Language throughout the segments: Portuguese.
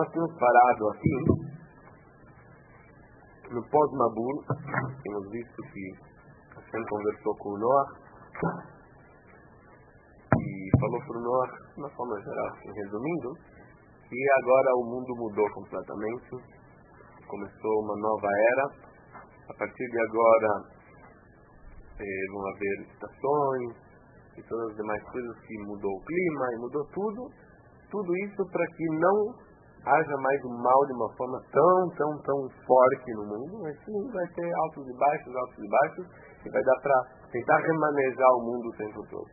nós tínhamos parado aqui, no pós-Mabul, temos visto que Hashem conversou com o Noah e falou para o Noah, de uma forma geral, assim, resumindo, que agora o mundo mudou completamente, começou uma nova era. A partir de agora vão haver estações e todas as demais coisas, que mudou o clima e mudou tudo isso para que não haja mais o mal de uma forma tão forte no mundo, mas sim vai ter altos e baixos, e vai dar para tentar remanejar o mundo o tempo todo.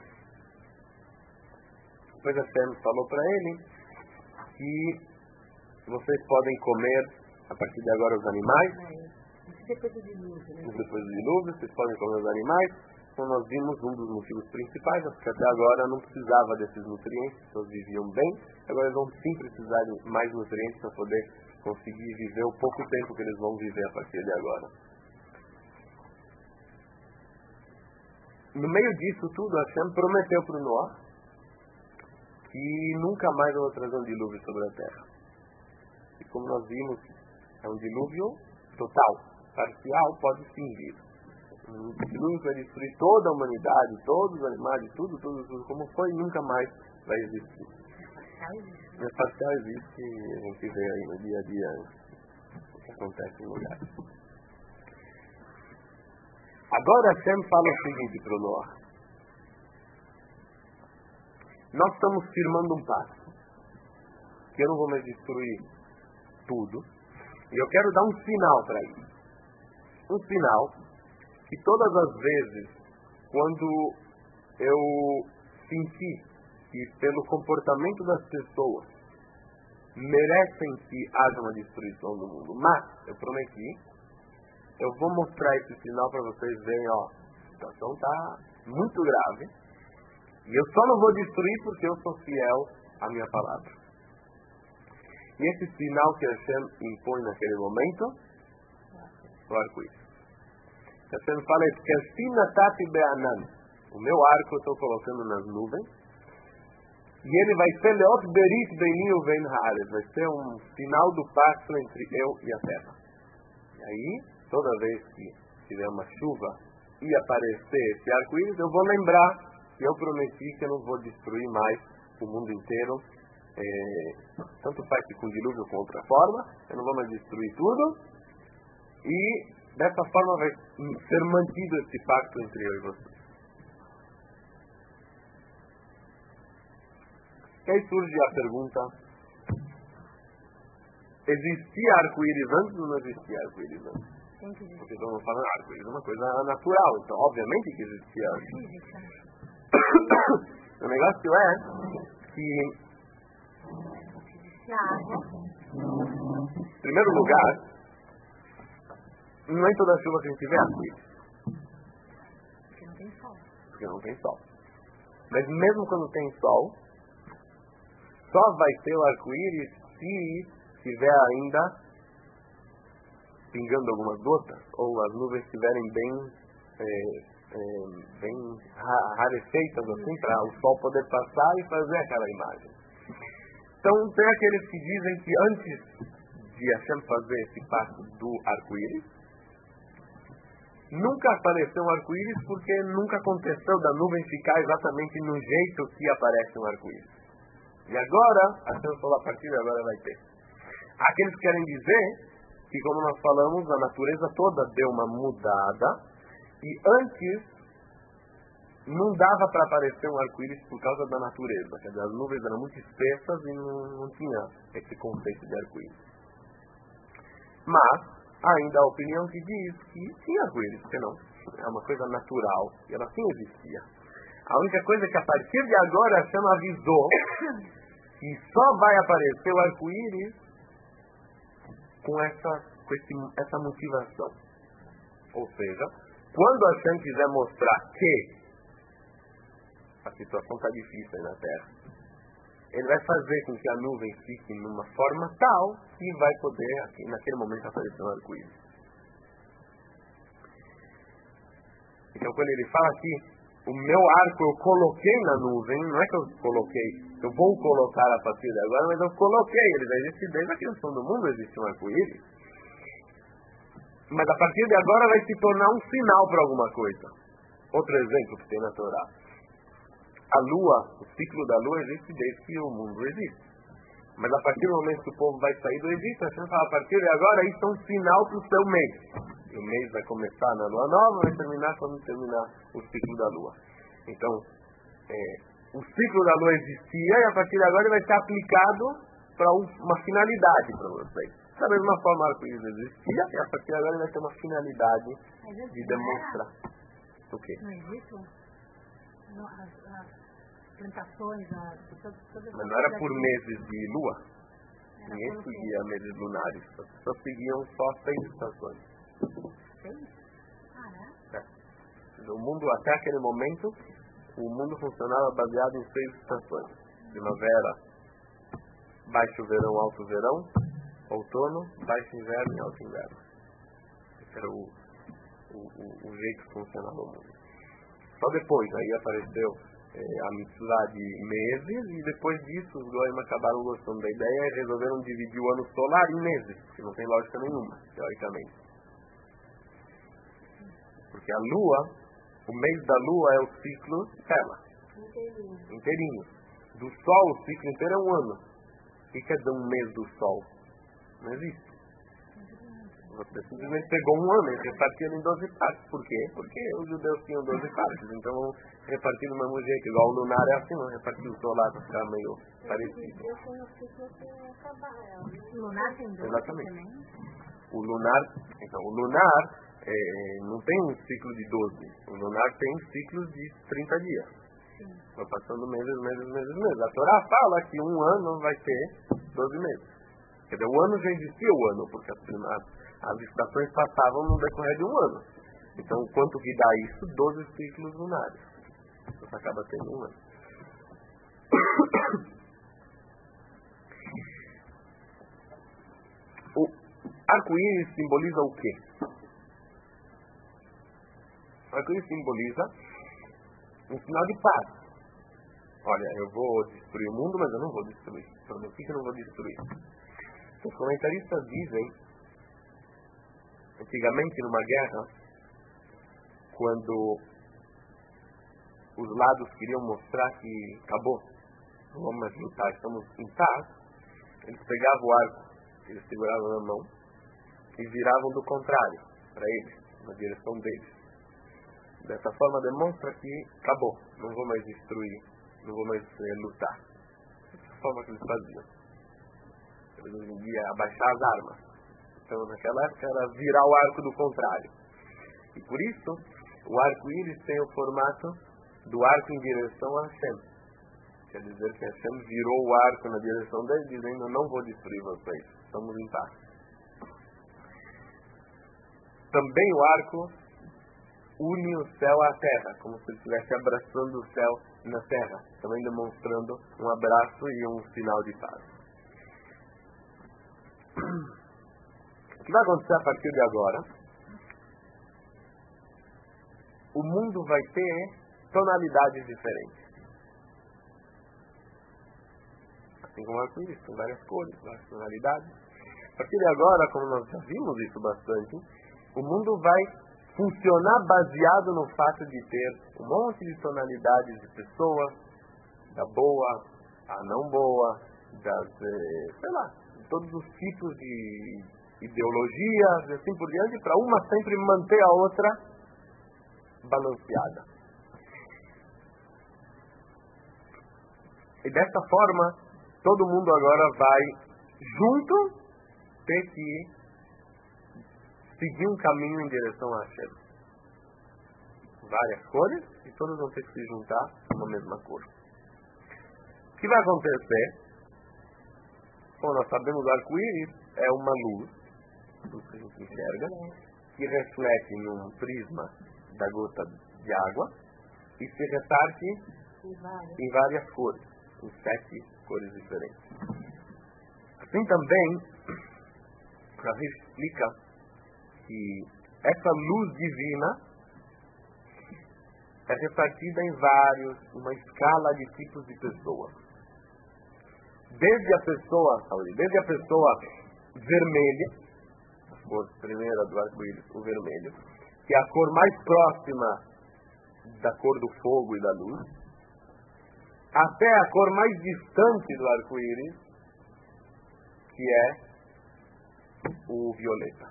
Depois a Hashem falou para ele que vocês podem comer a partir de agora os animais. Depois do dilúvio, né? Depois do dilúvio, vocês podem comer os animais. Então nós vimos um dos motivos principais, é porque até agora não precisava desses nutrientes, as pessoas viviam bem. Agora eles vão sim precisar de mais nutrientes para poder conseguir viver o pouco tempo que eles vão viver a partir de agora. No meio disso tudo, a Hashem prometeu para o Noah que nunca mais eu vou trazer um dilúvio sobre a terra. E como nós vimos, é um dilúvio total, parcial pode sim vir. Um dilúvio vai destruir toda a humanidade, todos os animais, tudo como foi, nunca mais vai existir. Mas parcial existe, a gente vê aí no dia a dia o que acontece em lugares. Agora Hashem fala o seguinte para o Noah: nós estamos firmando um pacto, que eu não vou mais destruir tudo, e eu quero dar um sinal para isso. Um sinal que todas as vezes, quando eu senti que pelo comportamento das pessoas merecem que haja uma destruição do mundo, mas eu prometi, eu vou mostrar esse sinal para vocês verem, ó, a situação está muito grave, e eu só não vou destruir porque eu sou fiel à minha palavra. E esse sinal que Hashem impõe naquele momento, o arco-íris. Hashem fala, o meu arco eu estou colocando nas nuvens, e ele vai ser Leot Berit Beini Uvein Haaretz, vai ser um sinal do pacto entre eu e a terra. E aí, toda vez que tiver uma chuva e aparecer esse arco-íris, eu vou lembrar que eu prometi que eu não vou destruir mais o mundo inteiro, tanto faz que com dilúvio ou com outra forma, eu não vou mais destruir tudo, e dessa forma vai ser mantido esse pacto entre eu e você. E aí surge a pergunta: existia arco-íris antes ou não existia arco-íris antes? Porque estamos falando, arco-íris é uma coisa natural, então obviamente que existia antes. O negócio é que, em primeiro lugar, não é em toda chuva que a gente vê arco-íris. Porque não tem sol. Mas mesmo quando tem sol, só vai ter o arco-íris se tiver ainda pingando algumas gotas, ou as nuvens estiverem bem rarefeitas, assim, para o sol poder passar e fazer aquela imagem. Então, tem aqueles que dizem que antes de Hashem fazer esse pacto do arco-íris, nunca apareceu um arco-íris, porque nunca aconteceu da nuvem ficar exatamente no jeito que aparece um arco-íris. E agora, Hashem falou, a partir de agora vai ter. Aqueles que querem dizer que, como nós falamos, a natureza toda deu uma mudada, e antes não dava para aparecer um arco-íris por causa da natureza. Quer dizer, as nuvens eram muito espessas e não tinha esse conceito de arco-íris. Mas, ainda a opinião que diz que tinha arco-íris, porque não. É uma coisa natural e ela sim existia. A única coisa é que a partir de agora a Hashem avisou que só vai aparecer o arco-íris com essa motivação. Ou seja, quando a Hashem quiser mostrar que a situação está difícil aí na Terra, ele vai fazer com que a nuvem fique numa forma tal que vai poder, assim, naquele momento, aparecer um arco-íris. Então, quando ele fala aqui, o meu arco eu coloquei na nuvem, não é que eu coloquei, eu vou colocar a partir de agora, mas eu coloquei, ele já existe desde a criação do mundo, existe um arco-íris. Mas a partir de agora vai se tornar um sinal para alguma coisa. Outro exemplo que tem na Torá. A lua, o ciclo da lua existe desde que o mundo existe. Mas a partir do momento que o povo vai sair do Egito, a gente fala, a partir de agora, isso é um sinal para o seu mês. O mês vai começar na lua nova, vai terminar quando terminar o ciclo da lua. Então, o ciclo da lua existia e a partir de agora ele vai ser aplicado para uma finalidade para vocês. Da mesma forma, o arco-íris existia e a partir de agora ele vai ter uma finalidade de demonstrar. O quê? Não existe? As plantações, todas mas não era por meses de lua. Ninguém seguia meses lunares. As pessoas seguiam só 6 estações. 6? O mundo, até aquele momento, o mundo funcionava baseado em 6 estações. Primavera, baixo verão, alto verão, outono, baixo inverno e alto inverno. Esse era o jeito que funcionava o mundo. Só depois, aí apareceu a mitzvah de meses, e depois disso os goyim acabaram gostando da ideia e resolveram dividir o ano solar em meses, que não tem lógica nenhuma, teoricamente. Porque a lua, o mês da lua é o ciclo dela, inteirinho. Do sol, o ciclo inteiro é um ano. O que quer dizer um mês do sol? Não existe. Você simplesmente pegou um ano e repartiu em 12 partes. Por quê? Porque os judeus tinham 12 partes. Então repartiu do mesmo jeito. Igual o lunar é assim, não repartiu o solar para ficar meio parecido. O lunar tem 12 exatamente. também? O lunar não tem um ciclo de 12. O lunar tem ciclos de 30 dias. Sim. Vai passando meses. A Torá fala que um ano vai ter 12 meses. Quer dizer, o ano já existia o ano, porque as estações passavam no decorrer de um ano. Então, quanto que dá isso? 12 ciclos lunares. Você acaba tendo um ano. O arco-íris simboliza o quê? O arco-íris simboliza um sinal de paz. Olha, eu vou destruir o mundo, mas eu não vou destruir. Prometi que eu não vou destruir. Os comentaristas dizem, antigamente numa guerra, quando os lados queriam mostrar que acabou, não vamos mais lutar, estamos em paz, eles pegavam o arco que eles seguravam na mão e viravam do contrário, para eles, na direção deles. Dessa forma demonstra que acabou, não vou mais destruir, não vou mais lutar. Dessa forma que eles faziam. Eles hoje em dia abaixar as armas. Então naquela época era virar o arco do contrário. E por isso o arco-íris tem o formato do arco em direção a Hashem. Quer dizer que Hashem virou o arco na direção dele, dizendo: eu não vou destruir vocês, estamos em paz. Também o arco une o céu à terra, como se ele estivesse abraçando o céu na terra, também demonstrando um abraço e um sinal de paz. O que vai acontecer a partir de agora? O mundo vai ter tonalidades diferentes. Assim como o arco-íris, tem várias cores, várias tonalidades. A partir de agora, como nós já vimos isso bastante, o mundo vai funcionar baseado no fato de ter um monte de tonalidades de pessoas, da boa, a não boa, todos os tipos de ideologias e assim por diante, para uma sempre manter a outra balanceada. E dessa forma, todo mundo agora vai junto ter que seguir um caminho em direção a Hashem. Várias cores e todas vão ter que se juntar numa mesma cor. O que vai acontecer? Como nós sabemos, o arco-íris é uma luz que a gente enxerga, que reflete num prisma da gota de água e se reparte em várias cores, em 7 cores diferentes. Assim também, Ravi explica que essa luz divina, é repartida em uma escala de tipos de pessoas. Desde a pessoa vermelha, a cor primeira do arco-íris, o vermelho, que é a cor mais próxima da cor do fogo e da luz, até a cor mais distante do arco-íris, que é o violeta.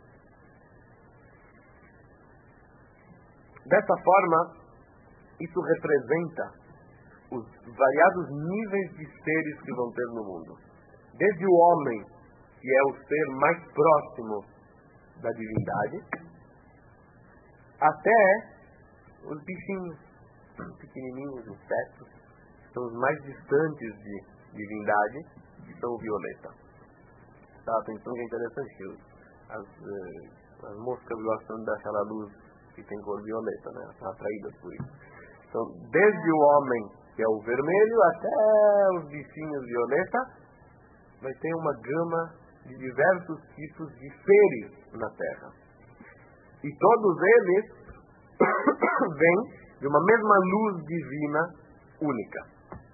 Dessa forma, isso representa os variados níveis de seres que vão ter no mundo. Desde o homem, que é o ser mais próximo da divindade, até os bichinhos pequenininhos, insetos, que são os mais distantes de divindade, que são o violeta. Tá, atenção que é interessante, as moscas gostam daquela luz que tem cor violeta, né? Estão atraídas por isso. Então, desde o homem, que é o vermelho, até os bichinhos violeta, vai ter uma gama de diversos tipos de seres na Terra. E todos eles vêm de uma mesma luz divina única.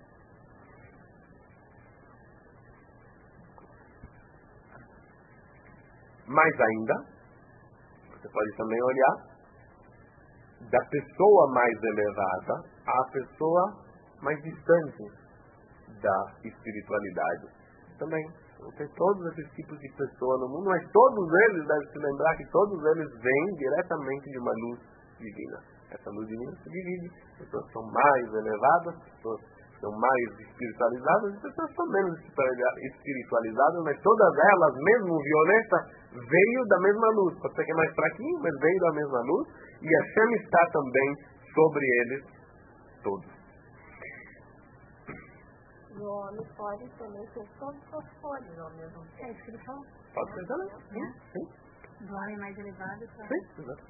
Mais ainda, você pode também olhar da pessoa mais elevada à pessoa mais distante da espiritualidade. Também tem todos esses tipos de pessoa no mundo, mas todos eles, deve se lembrar que todos eles vêm diretamente de uma luz divina. Essa luz divina se divide, pessoas são mais elevadas, pessoas são mais espiritualizadas, e pessoas são menos espiritualizadas, mas todas elas, mesmo o violeta, veio da mesma luz. Pode ser que é mais fraquinho, mas veio da mesma luz, e Hashem está também sobre eles todos. O homem pode também ter todos os folhas ao mesmo tempo. É isso que ele falou. Pode ser também. Sim. Do homem mais elevado. Sim, exato.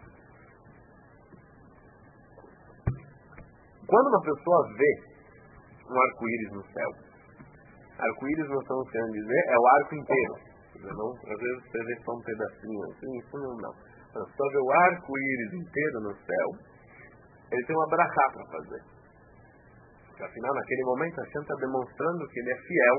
Quando uma pessoa vê um arco-íris no céu, arco-íris, nós estamos querendo dizer, é o arco inteiro. Não, às vezes você vê só um pedacinho assim, isso não. Mas só ver o arco-íris inteiro no céu, ele tem uma brachá para fazer. Porque afinal, naquele momento, a Hashem está demonstrando que ele é fiel.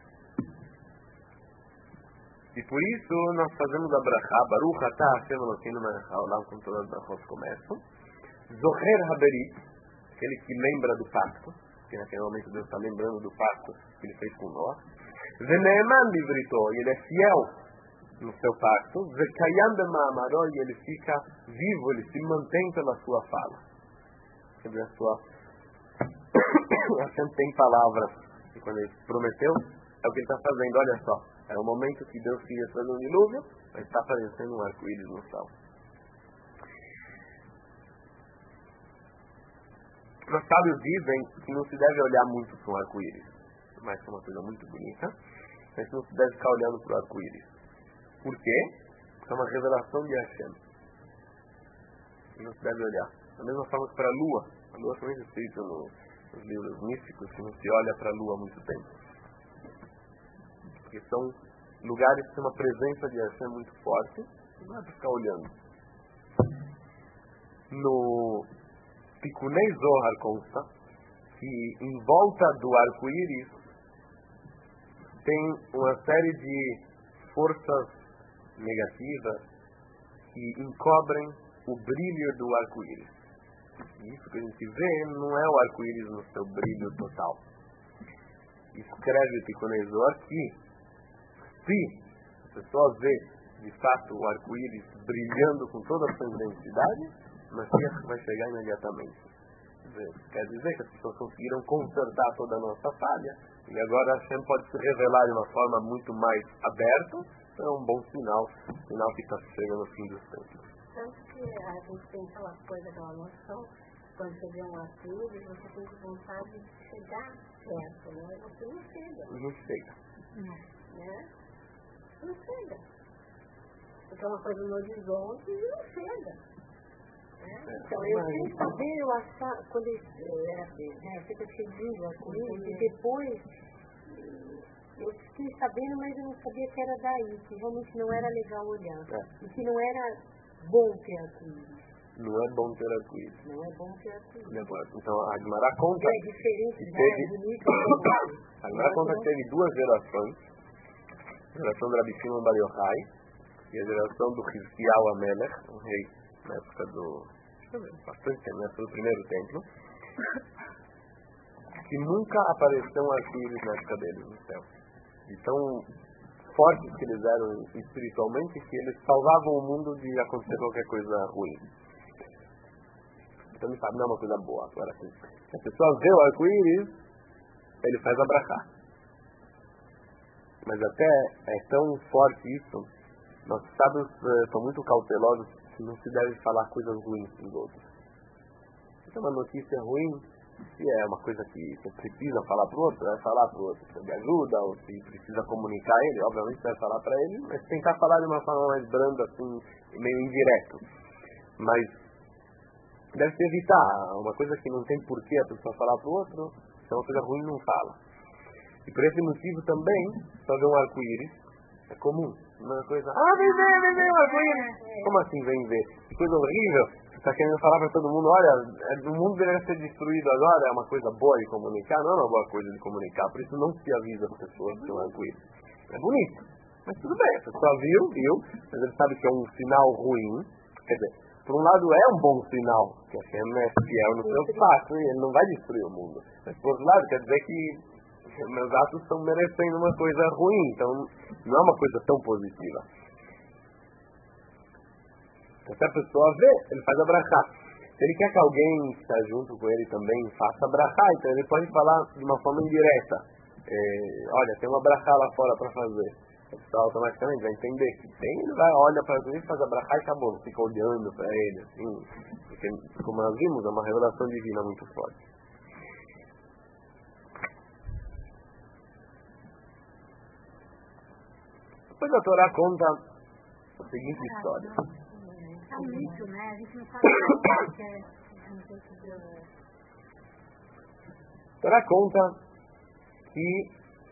E por isso nós fazemos a brachá, Baruch atah Hashem Elokeinu melech haolam, como todas as brachot começam. Zoher haberit, aquele que lembra do pacto, que naquele momento Deus está lembrando do pacto que ele fez com nós. Veneeman livrito, e ele é fiel no seu pacto. Vekayam bema'amaro, e ele fica vivo, ele se mantém pela sua fala. Quer dizer, Hashem tem palavras, e quando ele prometeu, é o que ele está fazendo. Olha só, é o momento que Deus queria fazer um dilúvio, mas está aparecendo um arco-íris no céu. Os sábios dizem que não se deve olhar muito para um arco-íris, mas é uma coisa muito bonita, mas não se deve ficar olhando para o arco-íris. Por quê? Porque é uma revelação de Hashem. E não se deve olhar. Da mesma forma que para a lua também é escrita nos livros místicos, que não se olha para a lua há muito tempo. Porque são lugares que têm uma presença de Hashem muito forte, e não é para ficar olhando. No Tikunei Zohar consta que em volta do arco-íris tem uma série de forças negativas que encobrem o brilho do arco-íris. Isso que a gente vê não é o arco-íris no seu brilho total. Escreve o Tikunei Zohar que se a pessoa vê de fato o arco-íris brilhando com toda a sua intensidade, Mashiach vai chegar imediatamente. Quer dizer que as pessoas conseguiram consertar toda a nossa falha e agora Hashem pode se revelar de uma forma muito mais aberta. Então é um bom sinal que está chegando ao fim dos tempos. Tanto que a gente tem aquela coisa da noção, quando você vê um arco-íris, você tem vontade de chegar perto, né? Você não chega. Não chega. Né? Não chega. Porque é uma coisa no horizonte e não chega. Então, eu sem saber, eu achava, quando eu era fica seguindo a coisa, e depois eu fiquei sabendo, mas eu não sabia que era daí, que realmente não era legal olhar, e que não era bom ter arco-íris. Não é bom ter arco-íris. Não é bom ter arco-íris. Então a Gemara conta É diferente que da teve... bonita. A Gemara conta que teve duas gerações. A geração do Rabi Shimon Bar Yochai e a geração do Hizkiyahu Amelech, um rei na época do... bastante tempo, na época do primeiro templo, que nunca apareceu um arco-íris na época deles no céu. De tão fortes que eles eram espiritualmente, que eles salvavam o mundo de acontecer qualquer coisa ruim. Então, sabe, não é uma coisa boa. Agora, se a pessoa vê o arco-íris, ele faz abraçar. Mas até é tão forte isso, nossos sábios são muito cautelosos que não se deve falar coisas ruins dos outros. Se é uma notícia ruim, se é uma coisa que você precisa falar para o outro, vai falar para o outro, se de ajuda, ou se precisa comunicar ele, obviamente vai falar para ele, mas tentar falar de uma forma mais branda, assim, meio indireto. Mas deve se evitar uma coisa que não tem porquê a pessoa falar para o outro, se é uma coisa ruim, não fala. E por esse motivo também, só ver um arco-íris é comum. Uma coisa, vem ver um arco-íris. Como assim vem ver? Que coisa horrível. Você está querendo falar para todo mundo, olha, o mundo deveria ser destruído agora, é uma coisa boa de comunicar? Não é uma boa coisa de comunicar, por isso não se avisa as pessoas que é um arco-íris. É bonito, mas tudo bem, a pessoa viu, mas ele sabe que é um sinal ruim. Quer dizer, por um lado é um bom sinal, que a Shem é fiel no seu pacto, e ele não vai destruir o mundo. Mas por outro lado, quer dizer que meus atos estão merecendo uma coisa ruim, então não é uma coisa tão positiva. Então, se a pessoa vê, ele faz abraçar. Se ele quer que alguém que está junto com ele também faça abraçar, então ele pode falar de uma forma indireta. Olha, tem um abraçar lá fora para fazer. O pessoal automaticamente vai entender que tem, ele vai, olha para ele, faz abraçar e acabou, fica olhando para ele, assim. Porque, como nós vimos, é uma revelação divina muito forte. Depois a Torá conta a seguinte história. É um mito, né? A gente não sabe o que é. A Torá conta que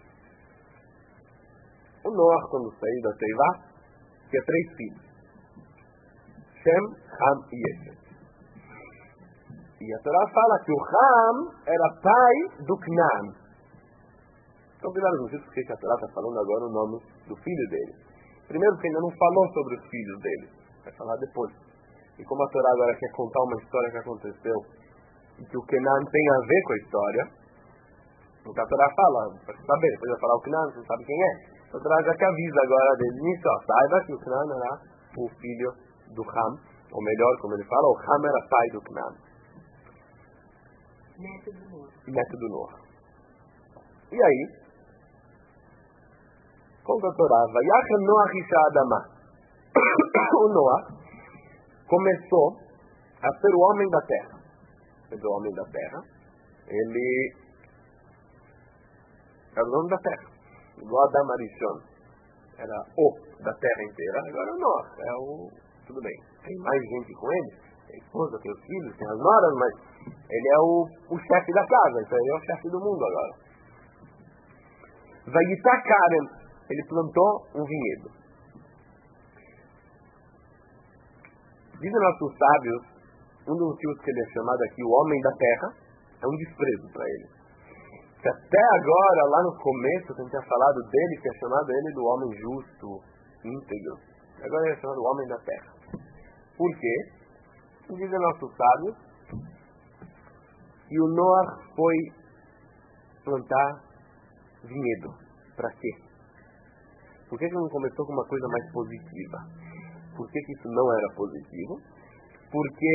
o Noah, quando saiu da Teivá, tinha 3 filhos. Shem, Ham e Yefet. E a Torá fala que o Ham era pai do Canaã. Então, primeiro, não sei porque a Torá está falando agora o nome do filho dele. Primeiro, porque ainda não falou sobre os filhos dele. Vai falar depois. E como a Torá agora quer contar uma história que aconteceu e que o Kenan tem a ver com a história, o que a Torá fala, para saber, depois vai falar o Kenan, você não sabe quem é. A Torá já te avisa agora desde o início, saiba que o Kenan era o filho do Ham, ou melhor, como ele fala, o Ham era pai do Kenan. Neto do Noah. E aí, conta a Torá, Vayachem Noach isha Adama. O Noah começou a ser o homem da terra. O homem da terra, ele era o nome da terra. O Adam Arishon era o da terra inteira. Agora o Noah tudo bem, tem mais gente com ele, tem a esposa, tem os filhos, tem as noras, mas ele é o chefe da casa, então ele é o chefe do mundo agora. Vayitá Karen, ele plantou um vinhedo. Dizem nossos sábios, um dos motivos que ele é chamado aqui o homem da terra é um desprezo para ele. Que até agora, lá no começo, que a gente tinha falado dele, que é chamado ele do homem justo, íntegro. Agora ele é chamado o homem da terra. Por quê? Dizem nossos sábios que o Noah foi plantar vinhedo. Para quê? Por que não começou com uma coisa mais positiva? Por que isso não era positivo? Porque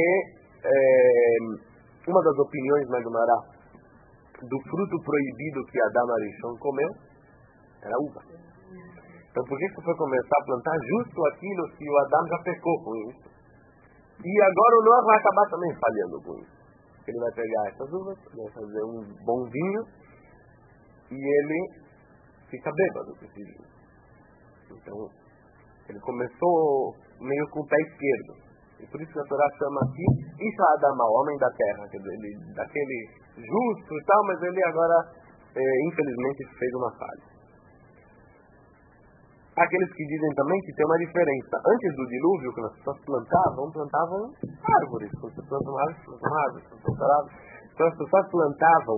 uma das opiniões mais do fruto proibido que Adam Arishon comeu era uva. Então por que foi começar a plantar justo aquilo que o Adam já pecou com isso? E agora o Noah vai acabar também falhando com isso. Ele vai pegar essas uvas, vai fazer um bom vinho e ele fica bêbado com esse vinho. Então, ele começou meio com o pé esquerdo. E por isso que a Torá chama aqui Isha Adama, o homem da terra. Quer dizer, ele, daquele justo e tal, mas ele agora, infelizmente, fez uma falha. aqueles que dizem também que tem uma diferença. Antes do dilúvio, quando as pessoas plantavam árvores. Quando as pessoas plantavam árvores. Quando as pessoas plantavam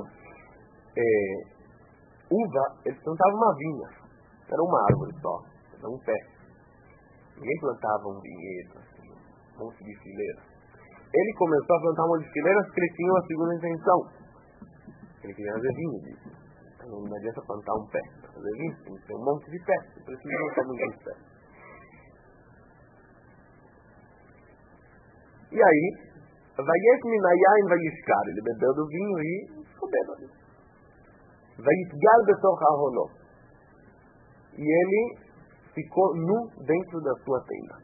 uva, eles plantavam uma vinha. Era uma árvore só. Era um pé. Ninguém plantava um vinhedo, assim, um monte de fileiras. Ele começou a plantar um monte de fileiras porque ele tinha uma segunda intenção. Ele queria fazer vinho disso. Então não adianta plantar um pé. Para fazer vinho tem que ter um monte de pé. Você precisa plantar muitos pés. E aí, Vayet minayain vayishkar. Ele bebeu do vinho e ficou bêbado. Vayitgal betoch aholó. E ele ficou nu dentro da sua tenda.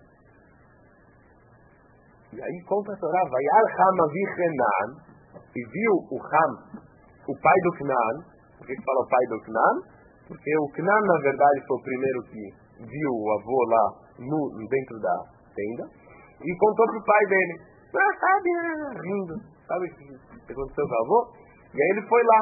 E aí conta a Torá, Vayal Ham avi Kenan, e viu o Ham, o pai do Kenan. Por que fala o pai do Kenan? Porque o Kenan, na verdade, foi o primeiro que viu o avô lá nu dentro da tenda, e contou pro pai dele. Sabe, rindo. Sabe o que aconteceu com o avô? E aí ele foi lá.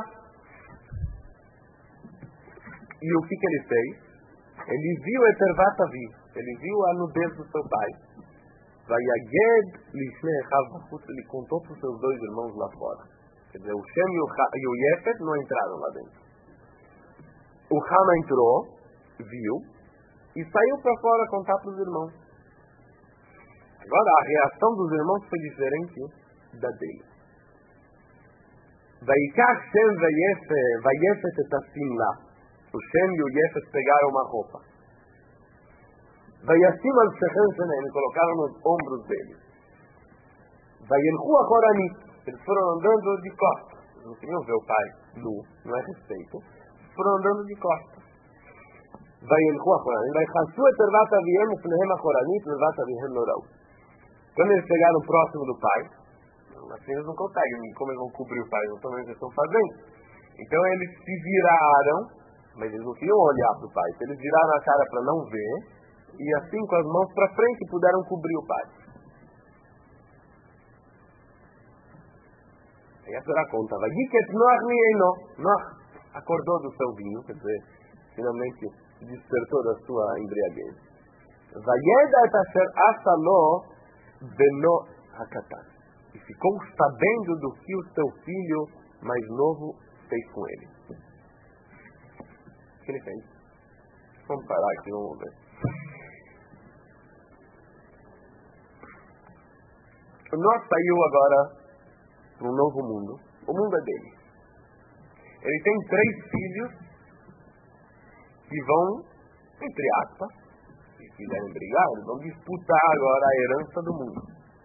E o que ele fez? Ele viu Etervat Avi. Ele viu a nudez do seu pai. Vayaged Lishnei Echav Bachutz. Ele contou para os seus dois irmãos lá fora. Quer dizer, o Shem e o Yefet não entraram lá dentro. O Ham entrou, viu, e saiu para fora contar para os irmãos. Agora, a reação dos irmãos foi diferente da dele. Vaikach Shem Vayefet et Asimla. O Shem e o Yefet pegaram uma roupa. Vayassim al Shechem Shenem, colocaram nos ombros deles. Vayelchu achoranit, eles foram andando de costas. Eles não queriam ver o pai nu, não é respeito. Foram andando de costas. Vayelchu achoranit, vaychasu et ervat aviem ufnehem achoranit, ervat aviem norau. Quando eles chegaram próximo do pai, assim eles não conseguem, como eles vão cobrir o pai, não sabem o que estão fazendo. Então eles se viraram, mas eles não queriam olhar para o pai. Então eles viraram a cara para não ver. E assim com as mãos para frente puderam cobrir o pai. Aí a Torá conta. Noach acordou do seu vinho. Quer dizer, finalmente despertou da sua embriaguez. Vayeda et asher asalo beno hakatan. E ficou sabendo do que o seu filho mais novo fez com ele. O que ele fez? Vamos parar aqui, vamos ver. O Noé saiu agora para um novo mundo. O mundo é dele. Ele tem 3 filhos que vão, entre aspas, se quiserem brigar, eles vão disputar agora a herança do mundo.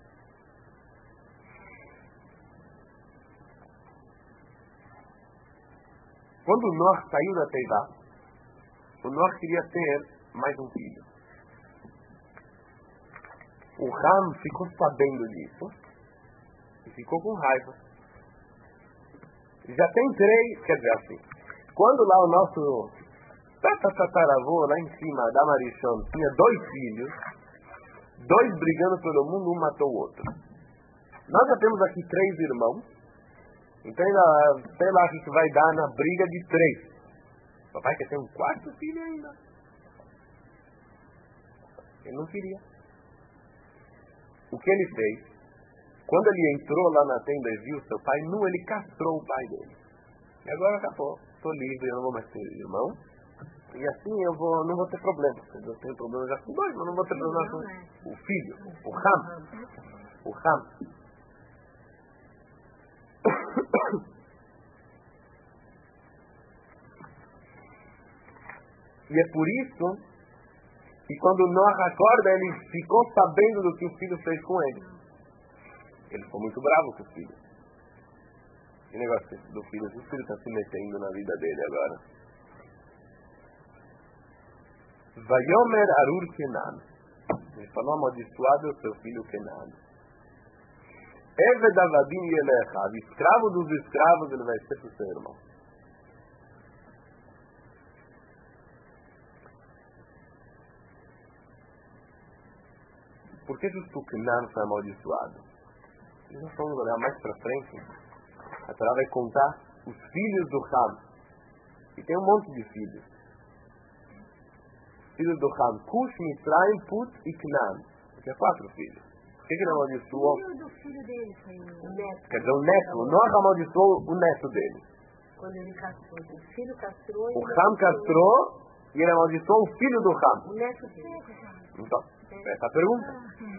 Quando o Noé saiu da Teivá, o Noé queria ter mais um filho. O Ham ficou sabendo disso e ficou com raiva. Já tem 3, quer dizer assim, quando lá o nosso tataravô lá em cima da Marichon tinha 2 filhos, 2 brigando pelo mundo, um matou o outro. Nós já temos aqui 3 irmãos, então ainda, sei lá o que vai dar na briga de 3. Papai quer ter um 4º filho ainda. Ele não queria. O que ele fez? Quando ele entrou lá na tenda e viu seu pai nu, ele castrou o pai dele. E agora acabou. Estou livre, eu não vou mais ter irmão. E assim eu não vou ter problema. Eu tenho problema já com 2, mas não vou ter problema com o filho, o Ham. O Ham. E é por isso que quando Noé acorda, ele ficou sabendo do que o filho fez com ele. Ele ficou muito bravo com o filho. Que negócio do filho? O filho está se metendo na vida dele agora. Vayomer Arur Kenan. Ele falou: amaldiçoado é o seu filho Kenan. Eved Avadim Yelechav. Escravo dos escravos, ele vai ser para o seu irmão. Por que justo o Kenan foi amaldiçoado? Nós vamos olhar mais para frente. A Torá vai contar os filhos do Ham. E tem um monte de filhos. filhos do Ham: Cush, Mitzrayim, Put e Canaan. Tinha 4 filhos. Por que ele amaldiçoou? O filho do filho dele foi o neto. Quer dizer, o neto. Noah amaldiçoou o neto dele. Quando ele castrou. O filho castrou. O Ham castrou e ele amaldiçoou o filho do Ham. O neto dele. Então, essa é a pergunta.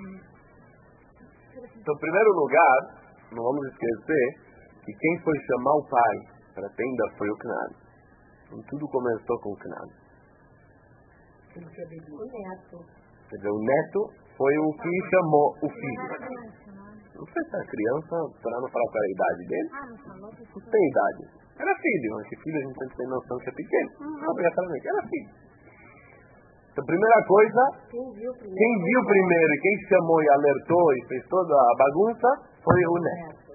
Então, em primeiro lugar, não vamos esquecer que quem foi chamar o pai para a tenda foi o Canaan. Então, tudo começou com o Canaan. O neto. Quer dizer, o neto foi o que chamou o filho. Não sei se era criança, para não falar qual era a idade dele. Não tem idade. Era filho, mas que filho a gente sempre tem noção que é pequeno. Não, obrigatoriamente, era filho. Então, primeira coisa, quem viu primeiro e quem chamou e alertou e fez toda a bagunça foi o neto.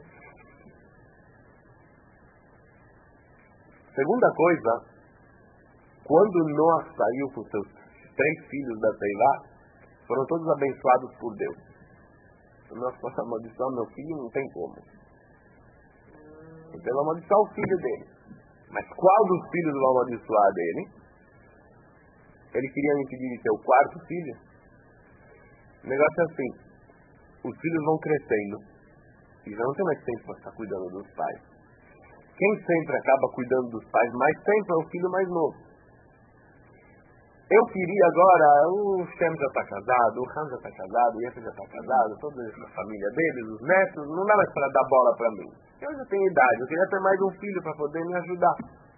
Segunda coisa, quando Noah saiu com seus 3 filhos da Teivá, foram todos abençoados por Deus. Se nós posso amaldiçoar meu filho, não tem como. Então, ele vai amaldiçoar o filho dele. Mas qual dos filhos vai amaldiçoar dele? Ele queria me impedir de ter o 4º filho? O negócio é assim: os filhos vão crescendo e já não tem mais tempo para estar cuidando dos pais. Quem sempre acaba cuidando dos pais mais tempo é o filho mais novo. Eu queria agora, o Shem já está casado, o Ham já está casado, o Yefes já está casado, toda a família deles, os netos, não dá mais para dar bola para mim. Eu já tenho idade, eu queria ter mais um filho para poder me ajudar.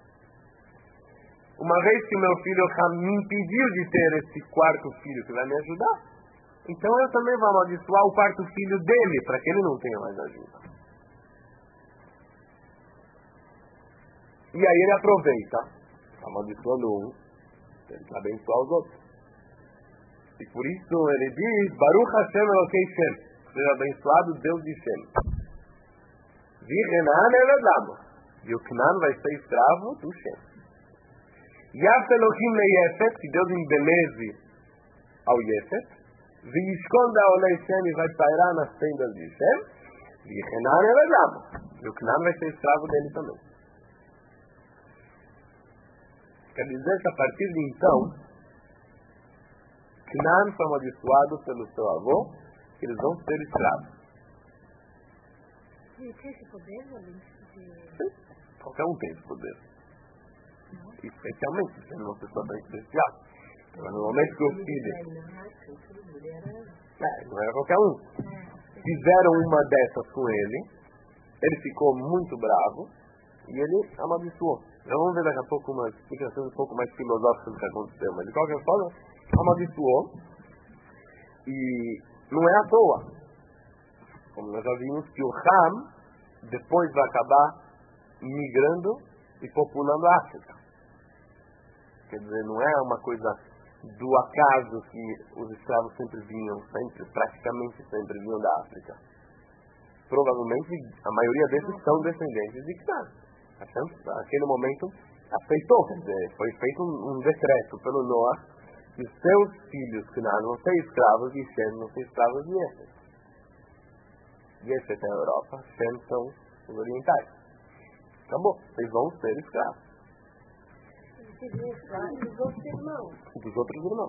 Uma vez que meu filho Ham me impediu de ter esse 4º filho que vai me ajudar, então eu também vou amaldiçoar o 4º filho dele, para que ele não tenha mais ajuda. E aí ele aproveita, amaldiçoando um, ele vai abençoar os outros. E por isso ele diz: Baruch Hashem Elokei Shem, seja abençoado Deus de Shem. E o Canaan vai ser escravo do Shem. Yaf Elohim Leyefet, que Deus embeleze ao Yefet. Vishkonda Olei Shem, e vai pairar nas tendas de Shem. E o Canaan vai ser escravo dele também. Quer dizer que a partir de então, Canaan foi amaldiçoado pelo seu avô, que eles vão ser escravos. E tem esse poder, Sim, qualquer um tem esse poder. Especialmente, sendo uma pessoa bem especial. Mas no momento que o filho... não era qualquer um. Fizeram uma dessas com ele, ele ficou muito bravo e ele amaldiçoou. Já vamos ver daqui a pouco umas explicações um pouco mais filosóficas do que aconteceu, mas de qualquer forma, amaldiçoou. E não é à toa. Como nós já vimos que o Ham depois vai acabar migrando e populando a África. Quer dizer, não é uma coisa do acaso que os escravos sempre vinham, praticamente sempre vinham da África. Provavelmente a maioria desses são descendentes de Canaan. Naquele momento aceitou, quer dizer, foi feito um decreto pelo Noah que os seus filhos Canaan vão ser escravos e Shem vão ser escravos de Yefet. Yefet é a Europa, Shem são os orientais. Acabou, vocês vão ser escravos. Dos outros irmãos. Dos outros irmãos.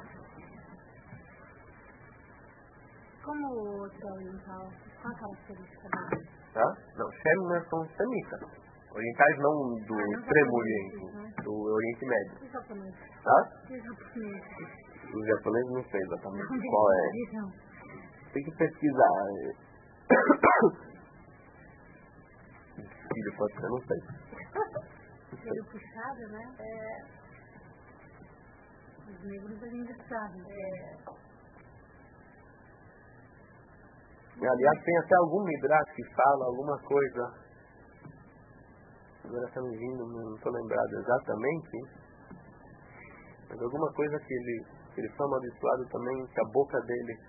Como o outro oriental? Qual a característica dele? Tá? Não, Shem são semitas. Orientais não do extremo oriente, do Oriente Médio. E japonês? Tá? E japonês? Os japoneses não sei exatamente qual é. Tem que pesquisar. Filho pode ser, não sei. Filho puxado, né? Os negros ainda sabem. Aliás, tem até algum midrash que fala alguma coisa. Agora está me vindo, não estou lembrado exatamente, mas alguma coisa que ele foi amaldiçoado também, que a boca dele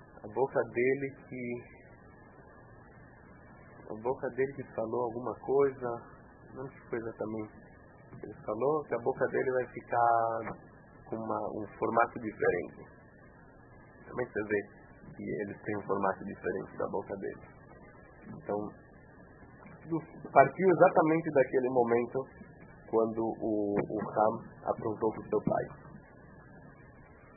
que falou alguma coisa, não sei que foi exatamente, ele falou que a boca dele vai ficar com um formato diferente. Também você vê que eles têm um formato diferente da boca dele. Então, partiu exatamente daquele momento quando o Ham aprontou com seu pai.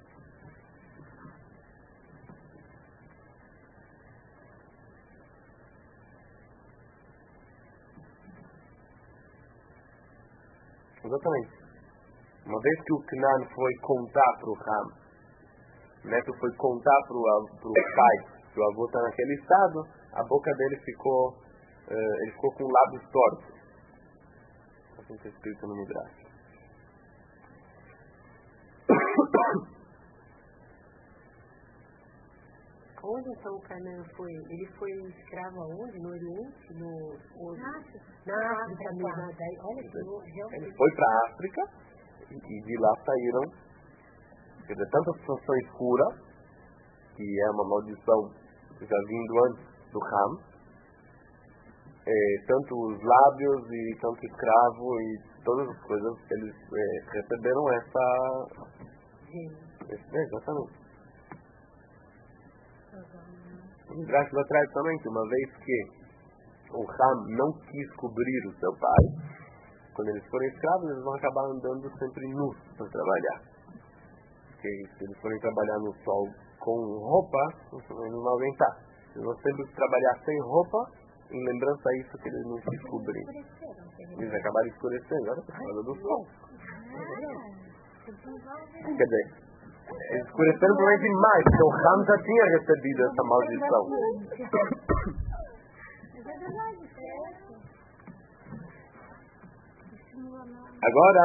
exatamente. Uma vez que o Canaan foi contar para o Ham, o neto foi contar para o pai que o avô está naquele estado, a boca dele ficou, ele ficou com lábios tortos. Assim está escrito no Midrash. Onde então o Canaã foi? Ele foi escravo aonde? No Oriente? Na África mesmo. Olha que realmente... Ele foi para a África e de lá saíram, quer dizer, tanta situação escura, que é uma maldição já vindo antes do Ham, tanto os lábios e tanto escravo e todas as coisas, eles receberam exatamente. Midrash lá atrás também que uma vez que o Ham não quis cobrir o seu pai, quando eles forem escravos, eles vão acabar andando sempre nus para trabalhar. Porque se eles forem trabalhar no sol com roupa, eles não vão aguentar. Eles vão sempre trabalhar sem roupa, em lembrança a isso que eles não se cobrem. Eles acabaram escurecendo, olha, por causa do sol. Quer dizer, eles escureceram provavelmente demais, porque o Ham já tinha recebido essa maldição. Agora,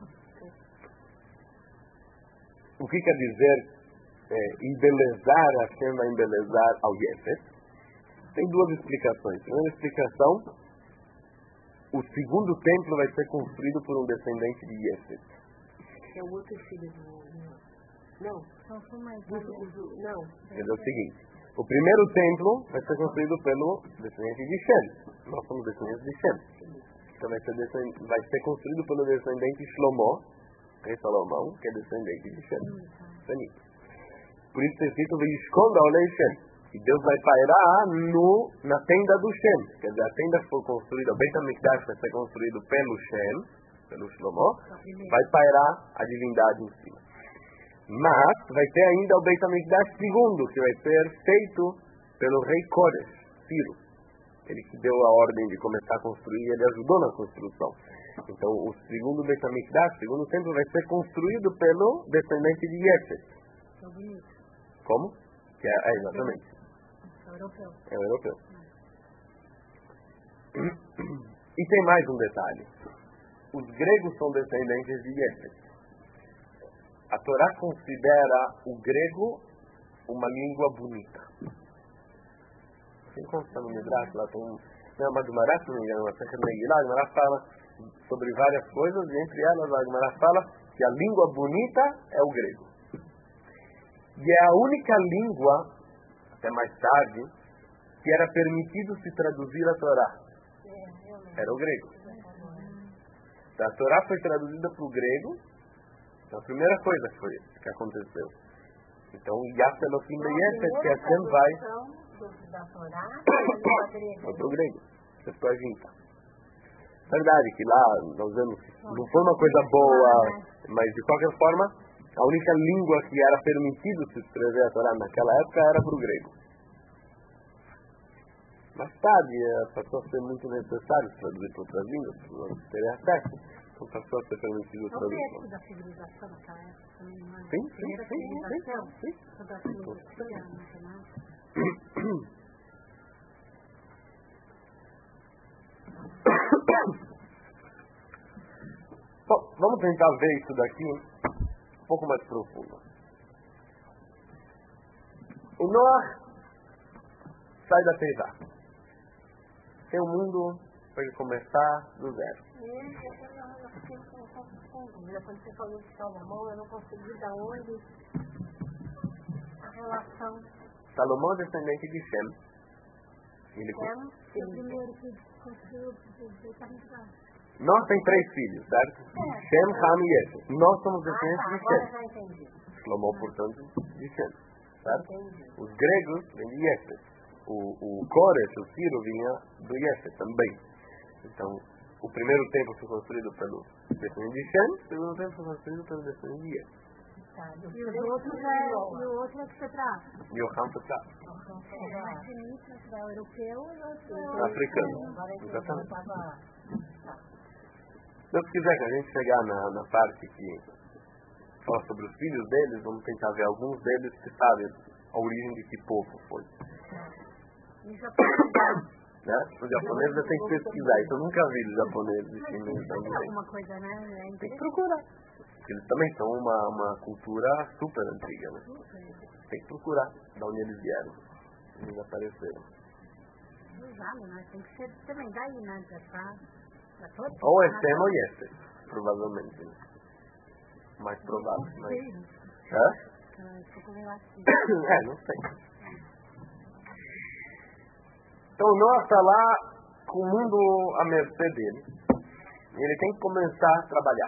o que quer dizer embelezar, Hashem vai embelezar ao Yefet? Tem duas explicações. Primeira explicação, o segundo templo vai ser construído por um descendente de Yefet. É o outro filho do... Não. Quer dizer o seguinte, o primeiro templo vai ser construído pelo descendente de Shem. Nós somos descendentes de Shem. Então vai ser construído pelo descendente Shlomo, rei Salomão, que é descendente de Shem. Por isso está escrito Vishkonda Olei Shem, que Deus vai pairar na tenda do Shem. Quer dizer, a tenda que foi construída, o Beit HaMikdash vai ser construído pelo Shem, pelo Shlomo, vai pairar a divindade em cima. Mas vai ter ainda o Beit HaMikdash segundo, que vai ser feito pelo rei Koresh, Ciro. Ele que deu a ordem de começar a construir, ele ajudou na construção. Então o segundo Beit HaMikdash, o segundo templo, vai ser construído pelo descendente de Yefet. Como? Que exatamente. É o europeu. E tem mais um detalhe. Os gregos são descendentes de Yefet. A Torá considera o grego uma língua bonita. Assim consta no Midrash, lá tem uma Gemara, se não me engano, uma cerca de Megillah, a Gemara fala sobre várias coisas, e entre elas a Gemara fala que a língua bonita é o grego. E é a única língua, até mais tarde, que era permitido se traduzir a Torá. Era o grego. Então, a Torá foi traduzida para o grego. Então, a primeira coisa que aconteceu. Então, Yahweh Elohim Yefet, que Hashem vai para o grego. Septuaginta. Verdade que lá nós vemos, não foi uma coisa boa, mas de qualquer forma, a única língua que era permitido se escrever a Torá naquela época era para o grego. Mais tarde, passou a ser muito necessário traduzir para outras línguas, para não terem acesso. Então passou a ser permitido traduzir. É o da civilização naquela época também, não é? Sim. Da filosofia, matemática. Bom, vamos tentar ver isso daqui um pouco mais profundo. O Noah sai da Teivá. Seu mundo vai começar do zero. Quando você falou de Salomão, eu não consegui dar onde a relação. Salomão é descendente de Shem. Ele Shem, o primeiro que construiu o Beit HaMikdash. Nós temos 3 filhos, certo? Shem, Ham e Yefet. Nós somos descendentes de Shem. Agora já entendi. Salomão, portanto, de Shem. Certo? Entendi. Os gregos vêm de Yefet. O Koresh, o Ciro, vinha do Yefet também. Então, o primeiro templo foi construído pelo descendente de Shem, o segundo templo foi construído pelo descendente de Yefet. E o outro é que foi para África. E o Ham foi para O europeu e o outro africano. Exatamente. Deus quiser que a gente chegar na parte que fala sobre os filhos deles, vamos tentar ver alguns deles que sabem a origem de que povo foi. Né? Os japoneses eu tenho que pesquisar, isso eu nunca vi os japoneses e chineses também. Alguma coisa, né? Tem que procurar. Porque eles também são uma cultura super antiga, né? Tem que procurar de onde eles vieram. Eles apareceram. Exato, né? Tem que ser também daí, né? Já tá todo. Ou este ou este, provavelmente. Né? Mais provável. Mas... Hã? Não sei. Então Noah está lá com o mundo à mercê dele. E ele tem que começar a trabalhar.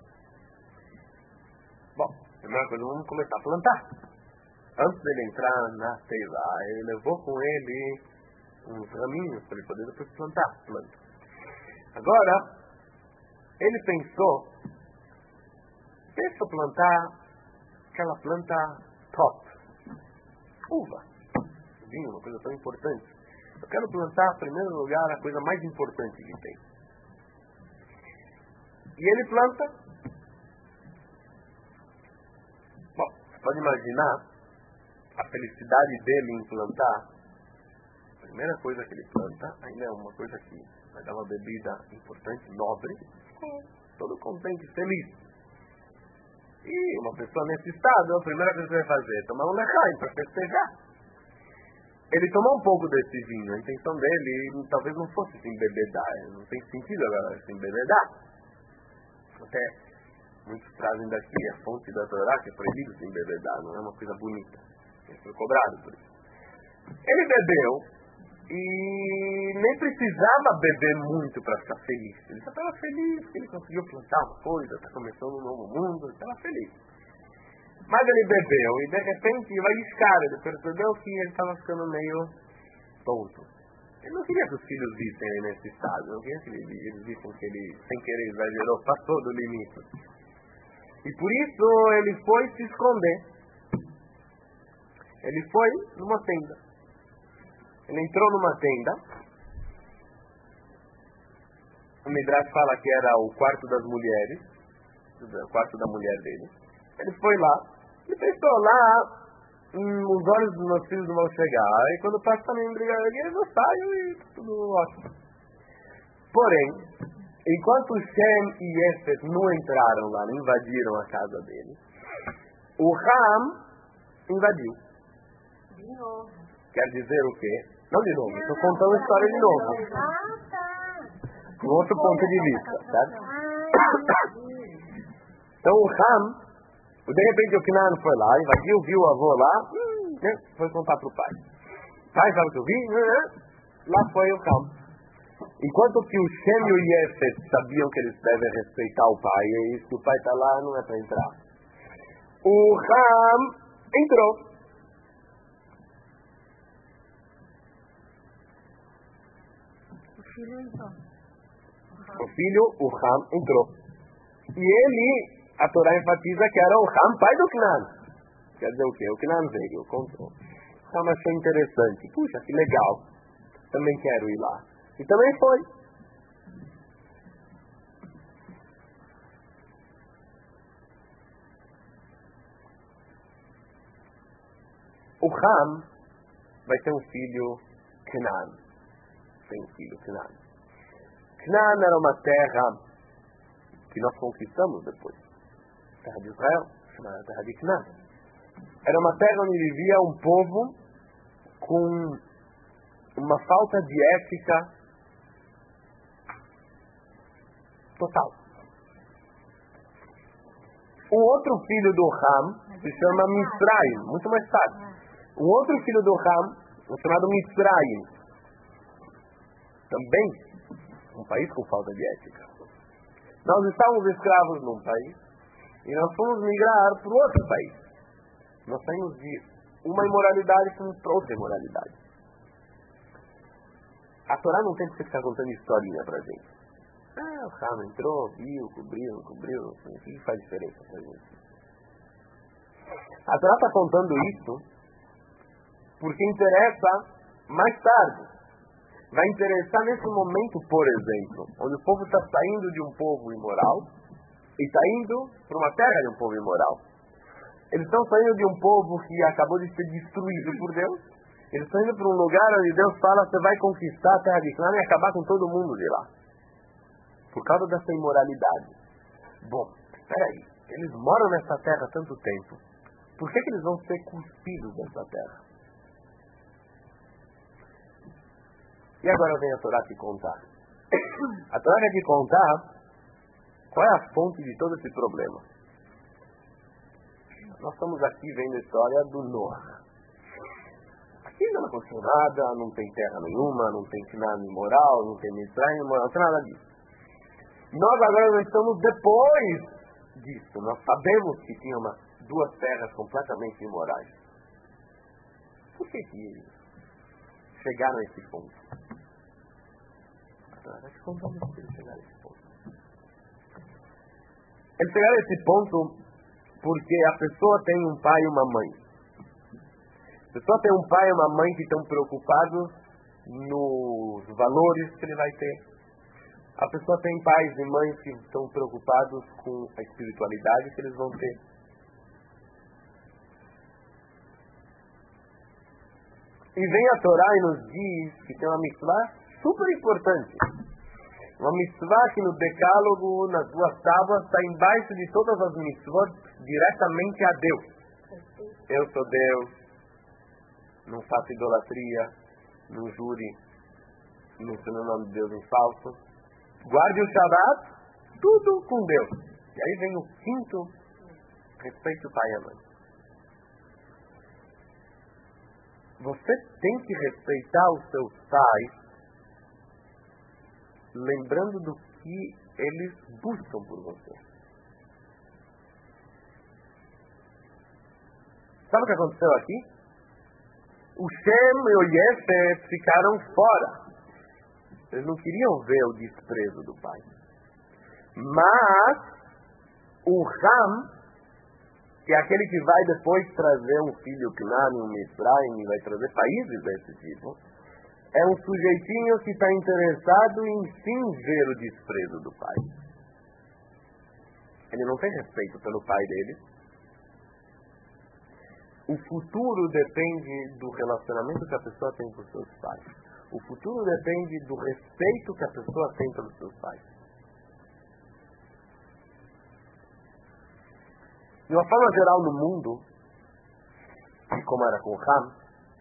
Bom, primeira coisa, vamos começar a plantar. Antes dele entrar na Teilá, ele levou com ele uns raminhos para ele poder depois plantar a planta. Agora, ele pensou, deixa eu plantar aquela planta top. Uva. Vinho, uma coisa tão importante. Eu quero plantar, em primeiro lugar, a coisa mais importante que tem. E ele planta. Bom, você pode imaginar a felicidade dele em plantar. A primeira coisa que ele planta, ainda é uma coisa que vai dar uma bebida importante, nobre. Todo contente, feliz. E uma pessoa nesse estado, a primeira coisa que vai fazer é tomar um lechaim para festejar. Ele tomou um pouco desse vinho. A intenção dele talvez não fosse se embebedar. Não tem sentido agora se embebedar. Até muitos trazem daqui a fonte da Torá que é proibido se embebedar. Não é uma coisa bonita. Ele foi cobrado por isso. Ele bebeu e nem precisava beber muito para ficar feliz. Ele só estava feliz que ele conseguiu plantar uma coisa, está começando um novo mundo, ele estava feliz. Mas ele bebeu e de repente vai iscar, ele percebeu que ele estava ficando meio tonto. Ele não queria que os filhos vissem ele nesse estado, não queria que eles vissem que ele, sem querer, exagerou, passou do limite. E por isso ele foi se esconder. Ele foi numa tenda. Ele entrou numa tenda. O Midrash fala que era o quarto das mulheres, o quarto da mulher dele. Ele foi lá, e pensou lá, os olhos dos meus filhos não vão chegar, e quando passa também brigar eles eu saio e tudo ótimo. Porém, enquanto Shem e Efet não entraram lá, não invadiram a casa dele, o Ham invadiu. De novo. Quer dizer o quê? Não de novo, estou contando a história de novo. Com outro ponto de vista, certo? Então o Ham, de repente o Knan foi lá, invadiu, viu o avô lá, foi contar pro pai. Pai, sabe o que eu vi? Lá foi o Ham. Enquanto que o Shem e o Yefet sabiam que eles devem respeitar o pai, e isso que o pai está lá, não é para entrar. O Ham entrou. O filho, o Ham, entrou. E ele, a Torá enfatiza que era o Ham, pai do Knan. Quer dizer o quê? O Knan veio, contou. O Ham achou interessante. Puxa, que legal. Também quero ir lá. E também foi. O Ham vai ter um filho, Knan. Tem um filho, Knan. Knan era uma terra que nós conquistamos depois. Terra de Israel, chamada terra de Knan. Era uma terra onde vivia um povo com uma falta de ética total. O outro filho do Ham se chama Mitzrayim, muito mais tarde. O outro filho do Ham, chamado Mitzrayim, também um país com falta de ética. Nós estávamos escravos num país e nós fomos migrar para outro país. Nós saímos de uma imoralidade e fomos para outra imoralidade. A Torá não tem que ficar contando historinha pra gente. O Ham entrou, viu, cobriu, não cobriu. O que faz diferença pra gente? A Torá está contando isso porque interessa mais tarde. vai interessar nesse momento, por exemplo, onde o povo está saindo de um povo imoral e está indo para uma terra de um povo imoral. Eles estão saindo de um povo que acabou de ser destruído por Deus. Eles estão indo para um lugar onde Deus fala: você vai conquistar a terra de Canaã e acabar com todo mundo de lá. Por causa dessa imoralidade. Bom, espera aí. Eles moram nessa terra há tanto tempo. Por que eles vão ser cuspidos dessa terra? E agora vem a Torá te contar. A Torá quer te contar qual é a fonte de todo esse problema. Nós estamos aqui vendo a história do Noah. Aqui não aconteceu nada, não tem terra nenhuma, não tem nada imoral, não tem Mitzrayim, não tem nada disso. Nós agora estamos depois disso. Nós sabemos que tinha duas terras completamente imorais. Por que chegaram a esse ponto? Eles chegaram a esse ponto. Eles chegaram a esse ponto porque a pessoa tem um pai e uma mãe. A pessoa tem um pai e uma mãe que estão preocupados nos valores que ele vai ter. A pessoa tem pais e mães que estão preocupados com a espiritualidade que eles vão ter. E vem a Torá e nos diz que tem uma mitzvah super importante. Uma mitzvah que no decálogo, nas duas tábuas, está embaixo de todas as mitzvot, diretamente a Deus. Eu sou Deus, não faço idolatria, não jure, não ensino o nome de Deus em falso. Guarde o Shabbat, tudo com Deus. E aí vem o quinto, respeite o pai e a mãe. Você tem que respeitar os seus pais, lembrando do que eles buscam por você. Sabe o que aconteceu aqui? O Shem e o Yefet ficaram fora. Eles não queriam ver o desprezo do pai. Mas o Ham, que é aquele que vai depois trazer um filho Canaã, um Mitzrayim, e vai trazer países desse tipo, é um sujeitinho que está interessado em sim ver o desprezo do pai. Ele não tem respeito pelo pai dele. O futuro depende do relacionamento que a pessoa tem com seus pais. O futuro depende do respeito que a pessoa tem pelos seus pais. De uma forma geral no mundo, como era com Ham,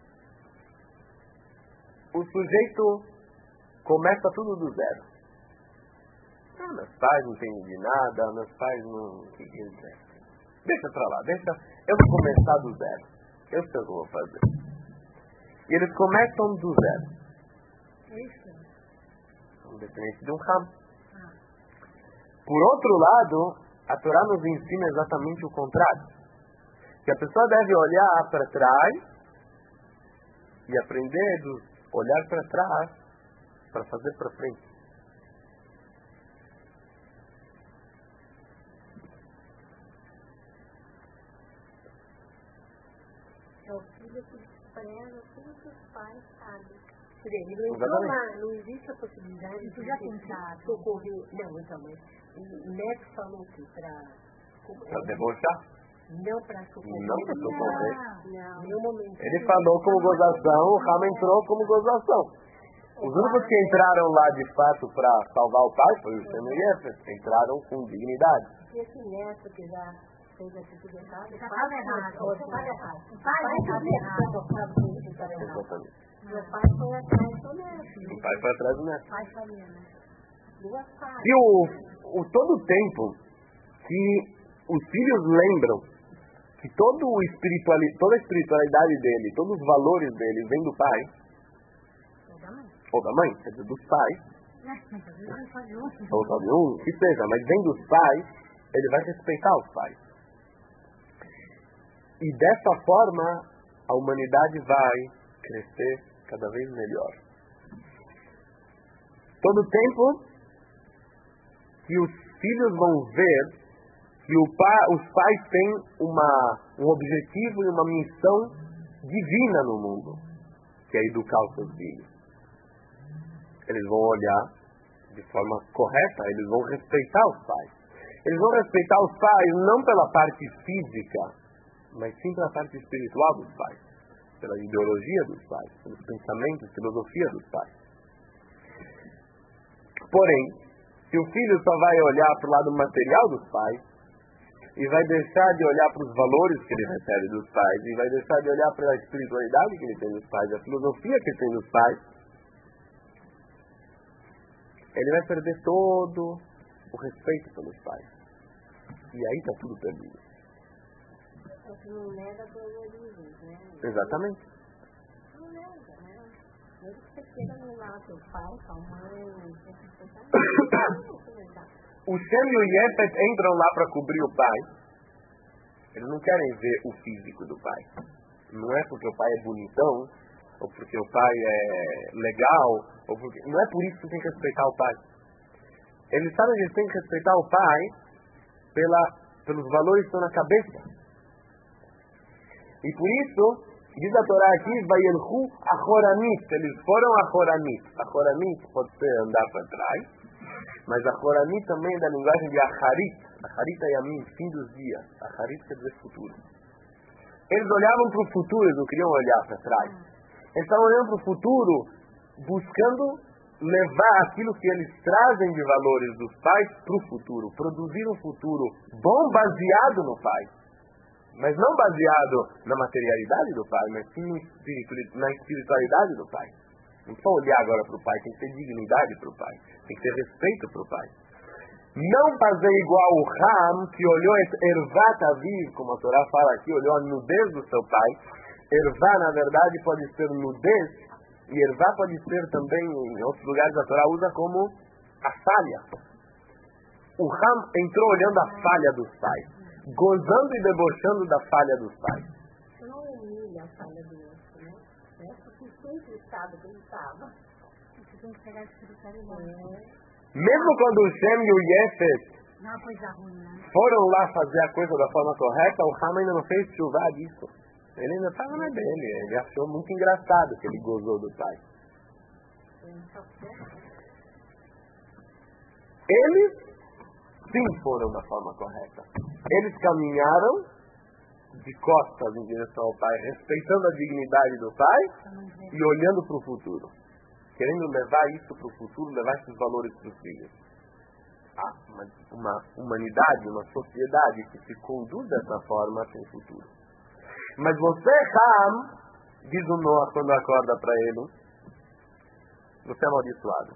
o sujeito começa tudo do zero. Meus pais não entendem de nada, meus pais não... Deixa pra lá, eu vou começar do zero. Eu sei o que eu vou fazer. E eles começam do zero. Um descendente de um Ham. Por outro lado, a Torá nos ensina exatamente o contrário. Que a pessoa deve olhar para trás e aprender a olhar para trás para fazer para frente. É o filho que despreza tudo que os pais sabem. Não existe a possibilidade de já socorrer. Não, então, mas o Neto falou que para debochar? Não para socorrer. Não para socorrer. Não, nenhum momento. Ele falou como gozação, o Ham entrou como gozação. Os únicos que entraram lá de fato para salvar o pai foi o Shem e o Yefet, entraram com dignidade. E esse Neto que já fez a atitude errada, estava errado. Exatamente. Meu pai foi atrás do Neto. O pai foi atrás do Neto. Pai família, né? Duas partes. E todo o tempo que os filhos lembram que toda a espiritualidade dele, todos os valores dele vêm do pai, ou da mãe, quer dizer, dos pais, ou só de um, que seja, mas vem dos pais, ele vai respeitar os pais. E dessa forma, a humanidade vai crescer cada vez melhor. Todo tempo que os filhos vão ver que os pais têm um objetivo e uma missão divina no mundo, que é educar os seus filhos. eles vão olhar de forma correta, eles vão respeitar os pais. Eles vão respeitar os pais não pela parte física, mas sim pela parte espiritual dos pais, pela ideologia dos pais, pelos pensamentos, filosofia dos pais. Porém, se o filho só vai olhar para o lado material dos pais, e vai deixar de olhar para os valores que ele recebe dos pais, e vai deixar de olhar para a espiritualidade que ele tem dos pais, a filosofia que ele tem dos pais, ele vai perder todo o respeito pelos pais. E aí está tudo perdido. Não nega as origens, né? Exatamente. Não nega, né? Mesmo que você queira anular seu pai, sua mãe, o Shem e o Yefet entram lá para cobrir o pai. Eles não querem ver o físico do pai. Não é porque o pai é bonitão, ou porque o pai é legal, ou porque... não é por isso que tem que respeitar o pai. Eles sabem que eles têm que respeitar o pai pelos valores que estão na cabeça. E por isso, diz a Torá aqui, Vayelchu Achoramit. Eles foram Achoramit. Achoramit pode ser andar para trás, mas Achoramit também é da linguagem de Acharit. Acharit é Yamim, fim dos dias. Acharit quer dizer futuro. Eles olhavam para o futuro, eles não queriam olhar para trás. Eles estavam olhando para o futuro, buscando levar aquilo que eles trazem de valores dos pais para o futuro. Produzir um futuro bom baseado no pai. Mas não baseado na materialidade do pai, mas sim na espiritualidade do pai. Não só olhar agora para o pai, tem que ter dignidade para o pai, tem que ter respeito para o pai. Não fazer igual o Ram, que olhou Ervat Aviv, como a Torá fala aqui, olhou a nudez do seu pai. Ervá, na verdade, pode ser nudez, e Ervá pode ser também, em outros lugares a Torá usa como a falha. O Ram entrou olhando a falha dos pais, gozando e debochando da falha dos pais. Não humilha a falha do outro, né? Porque sempre sabe que ele estava. Você tem que pegar a espiritualidade. Mesmo quando o Shem e o Yefet foram lá fazer a coisa da forma correta, o Ram ainda não fez chuva disso. Ele ainda estava na dele. Ele achou muito engraçado que ele gozou do pai. Eles sim foram da forma correta. Eles caminharam de costas em direção ao pai, respeitando a dignidade do pai e olhando para o futuro. Querendo levar isso para o futuro, levar esses valores para os filhos. Uma humanidade, uma sociedade que se conduz dessa forma tem futuro. Mas você, Ham, diz o Noah quando acorda para ele, você é amaldiçoado.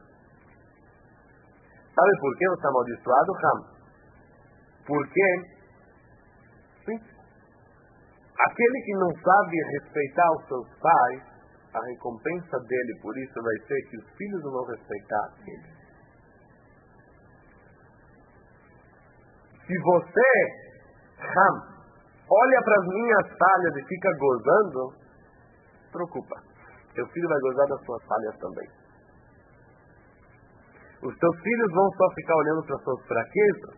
Sabe por que você é amaldiçoado, Ham? Porque sim, aquele que não sabe respeitar os seus pais, a recompensa dele por isso vai ser que os filhos não vão respeitar ele. Se você, Ham, olha para as minhas falhas e fica gozando, preocupa. Seu filho vai gozar das suas falhas também. Os seus filhos vão só ficar olhando para as suas fraquezas.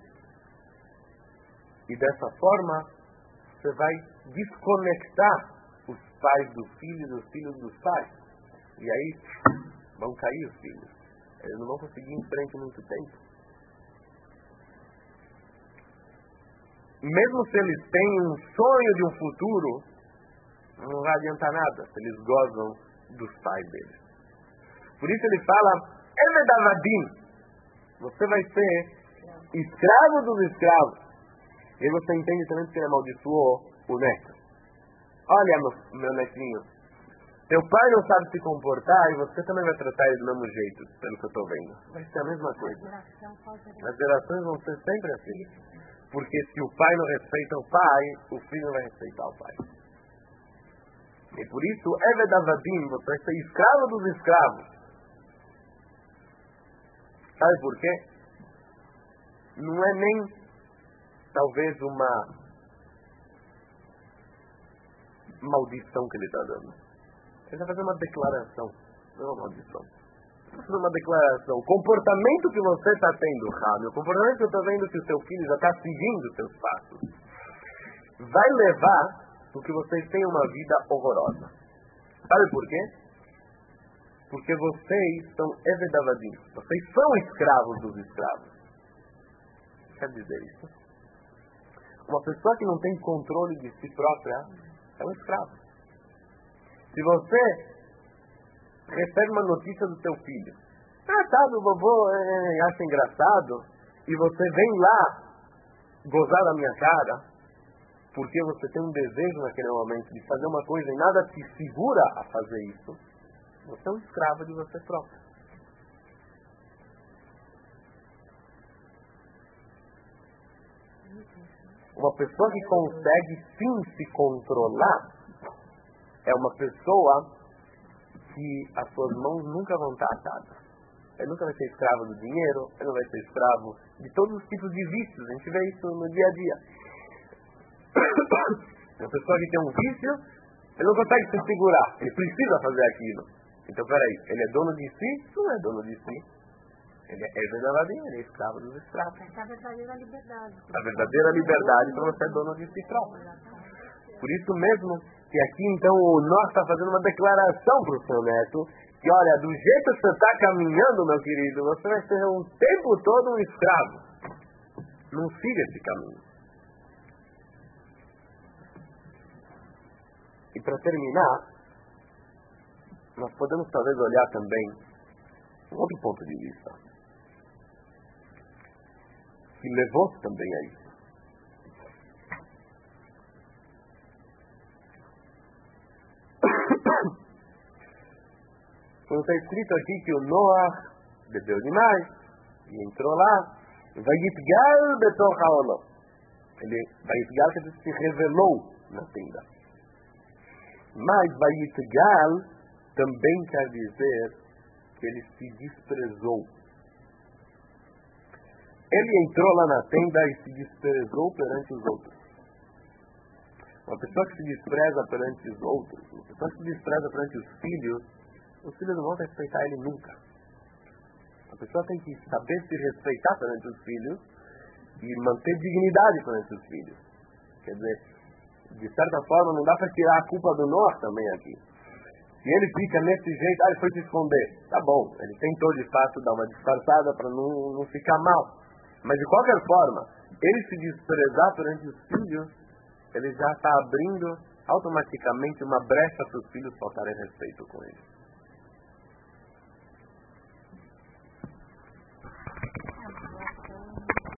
E dessa forma, você vai desconectar os pais dos filhos e os filhos dos pais. E aí, vão cair os filhos. Eles não vão conseguir ir em frente muito tempo. Mesmo se eles têm um sonho de um futuro, não vai adiantar nada se eles gozam dos pais deles. Por isso ele fala, Evedavadim, você vai ser escravo dos escravos. E aí você entende também que ele amaldiçoou o neto. Olha, meu netinho, teu pai não sabe se comportar e você também vai tratar ele do mesmo jeito, pelo que eu estou vendo. Vai ser a mesma coisa. As gerações vão ser sempre assim. Porque se o pai não respeita o pai, o filho não vai respeitar o pai. E por isso, Evedavadim, você vai ser escravo dos escravos. Sabe por quê? Não é nem, talvez, uma maldição que ele está dando. Ele está fazendo uma declaração, não é uma maldição. Ele está fazendo uma declaração. O comportamento que você está tendo, Rami, o comportamento que eu estou vendo que o seu filho já está seguindo os seus passos, vai levar para que vocês tenham uma vida horrorosa. Sabe por quê? Porque vocês são Evedavadim. Vocês são escravos dos escravos. O que quer dizer isso? Uma pessoa que não tem controle de si própria é um escravo. Se você recebe uma notícia do seu filho, o vovô acha engraçado, e você vem lá gozar da minha cara, porque você tem um desejo naquele momento de fazer uma coisa e nada te segura a fazer isso, você é um escravo de você próprio. Uma pessoa que consegue sim se controlar é uma pessoa que as suas mãos nunca vão estar atadas. Ele nunca vai ser escravo do dinheiro, ele não vai ser escravo de todos os tipos de vícios. A gente vê isso no dia a dia. Uma pessoa que tem um vício, ele não consegue se segurar, ele precisa fazer aquilo. Então, peraí, ele é dono de si? Não é dono de si. Ele é verdadeiro, ele é escravo dos escravos. Essa é a verdadeira liberdade. A verdadeira liberdade para você ser dono de si próprio. Por isso mesmo que aqui, então, o Nó está fazendo uma declaração para o seu neto, que, olha, do jeito que você está caminhando, meu querido, você vai ser o tempo todo um escravo. Não siga esse caminho. E para terminar, nós podemos talvez olhar também um outro ponto de vista, que levou também a isso. Como está escrito aqui que o Noah bebeu demais e entrou lá, Vayitgal betoch haolam. Vayitgal quer dizer que se revelou na tenda. Mas Vayitgal também quer dizer que ele se desprezou. Ele entrou lá na tenda e se desprezou perante os outros. Uma pessoa que se despreza perante os outros, uma pessoa que se despreza perante os filhos não vão respeitar ele nunca. A pessoa tem que saber se respeitar perante os filhos e manter dignidade perante os filhos. Quer dizer, de certa forma, não dá para tirar a culpa do Noah também aqui. Se ele fica nesse jeito, ele foi se esconder. Tá bom, ele tentou de fato dar uma disfarçada para não ficar mal. Mas de qualquer forma, ele se desprezar perante os filhos, ele já está abrindo automaticamente uma brecha para os filhos faltarem respeito com ele.